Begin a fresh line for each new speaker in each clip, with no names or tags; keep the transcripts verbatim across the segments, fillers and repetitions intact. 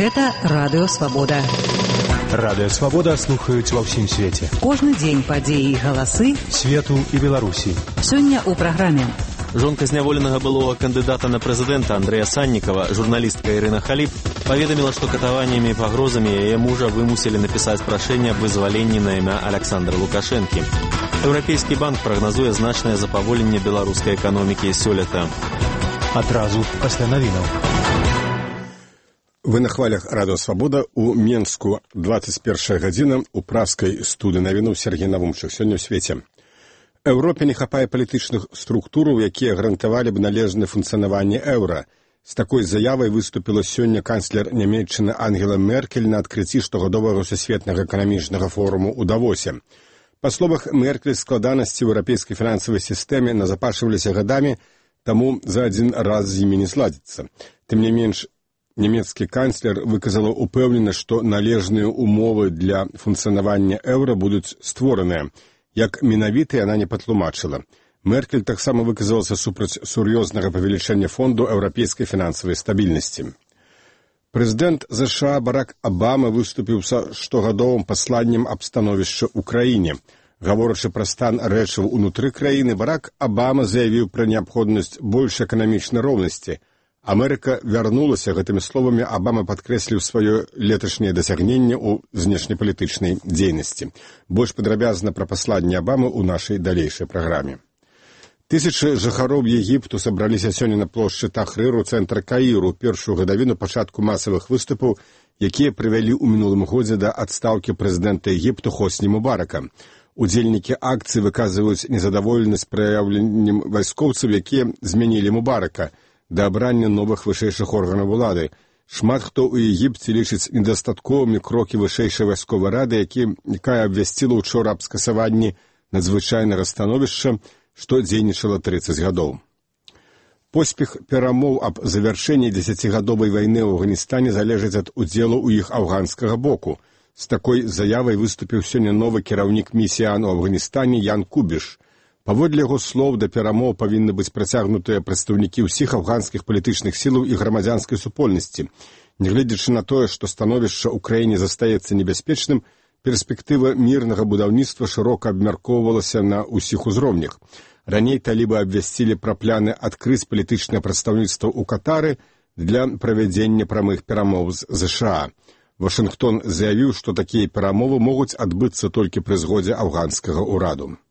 Гэта Радыё Свабода.
Радыё Свабода слухаюць ва ўсім свеце.
Кожны дзень падзеі і галасы
свету і Беларусі.
Сёння ў праграме.
Жонка зняволенага былога кандыдата на прэзідэнта Андрэя Саннікава, журналістка Ірына Халіп, паведаміла, што катаваннямі і пагрозамі яе мужа вымусілі напісаць прашэнне аб вызваленні на імя Аляксандра Лукашэнкі. Еўрапейскі банк прагназуе значнае запаволенне беларускай эканомікі сёлета.
Адразу пасля навінаў.
Вы на хвалях Радыё Свабода у Менску двадцать первая гадзіна у пражскай студыі навінаў Сергей Навумчык. Сёння ў свеце. Еўропе не хапае палітычных структураў, якія гарантавалі б належнае функцыянаванне еўра. З такой заявай выступіла сёння канцлер Нямецчыны Ангела Меркель на адкрыцці штогадовага сусветнага эканамічнага форуму ў Давосе. Па словах Меркель, складанасці ў еўрапейскай фінансавай сістэме назапашваліся гадамі, таму за адзін раз з імі не зладзіцца. Тым не менш, нямецкі канцлер выказала упэўненасць, што належныя ўмовы для функцыянавання еўра будуць створаныя. Як менавіта яна не патлумачыла. Меркель таксама выказалася супраць сур'ёзнага павелічэння фонду еўрапейскай фінансавай стабільнасці. Прэзідэнт ЗША Барак Абама выступіў са штогадовым пасланнем аб становішчы ў краіне. Гаворачы пра стан рэчаў унутры краіны, Барак Абама заявіў пра неабходнасць большай эканамічнай роўнасці. Амерыка вярнулася, гэтымі словамі Абама падкрэсліў сваё леташняе дасягненне ў знешнепалітычнай дзейнасці. Больш падрабязна пра пасланне Абамы ў нашай далейшай праграме. Тысячы жыхароў Егіпту сабраліся сёння на плошчы Тахрыру, цэнтр Каіру, першую гадавіну пачатку масавых выступаў, якія прывялі ў мінулым годзе да адстаўкі прэзідэнта Егіпту Хосні Мубарака. Удзельнікі акцыі выказваюць незадаволенасць праяўленнем вайскоўцаў, якія змянілі Мубарака, да абрання новых вышэйшых органаў улады. Шмат хто ў Егіпце лічыць недастатковымі крокі вышэйшай вайсковай рады, які, якая абвясціла ўчора аб скасаванні надзвычайнага становішча, што дзейнічала трыццаць гадоў. Поспех перамоў аб завяршэнні дзесяцігадовай вайны ў Афганістане залежыць ад удзелу ў іх афганскага боку. З такой заявай выступіў сёння новы кіраўнік місіян у Афганістане Ян Кубіш. Паводле яго слоў, да перамоў павінны быць працягнутыя прадстаўнікі ўсіх афганскіх палітычных сілаў і грамадзянскай супольнасці. Нягледзячы на тое, што становішча ў краіне застаецца небяспечным, перспектыва мірнага будаўніцтва шырока абмяркоўвалася на ўсіх узроўнях. Раней талібы абвясцілі пра пляны адкрыць палітычнае прадстаўніцтва ў Катары для правядзення прамых перамоў з ЗША. Вашынгтон заявіў, што такія перамовы могуць адбыцца толькі пры згодзе афганскага ўраду.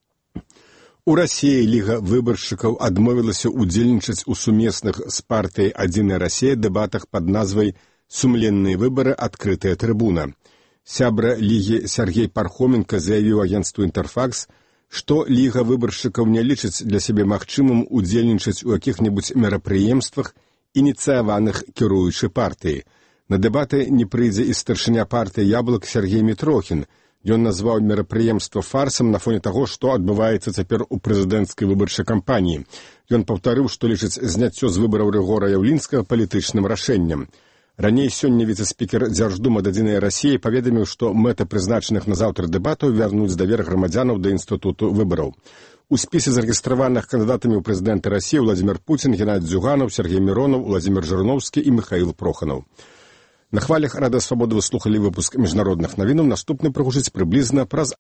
У Расіі Ліга выбаршчыкаў адмовілася ўдзельнічаць у сумесных з партыяй «Адзіная Расія» дэбатах пад назвай «Сумленныя выбары. Адкрытая трыбуна». Сябра Лігі Сергей Пархоменка заявіў агенцтву «Інтэрфакс», што Ліга выбаршчыкаў не лічыць для сябе магчымым удзельнічаць у якіх-небудзь мерапрыемствах, ініцыяваных кіруючай партыі. На дэбаты не прыйдзе і старшыня партыі «Яблык» Сергей Мітрохін. Ён назваў мерапрыемства фарсам на фоне таго, што адбываецца цяпер у прэзідэнцкай выбарчай кампаніі. Ён паўтарыў, што лічыць зняццё з выбараў Рыгора Яўлінскага палітычным рашэннем. Раней сёння віцэ-спікер Дзярждумы «Адзінай Расіі» паведаміў, што мэта прызначаных на заўтра дэбатаў вярнуць давер грамадзянаў да інстытуту выбараў. У спісе зарэгістраваных кандыдатамі ў прэзідэнты Расіі Владзімір Пуцін, Геннадзь Дзюганаў, Сергей Міронаў, Владзімір Жырноўскі і Міхаіл Проханаў. На хвалях Радыё Свабода вы слухалі выпуск міжнародных навінаў. Наступны прагучыць прыблізна праз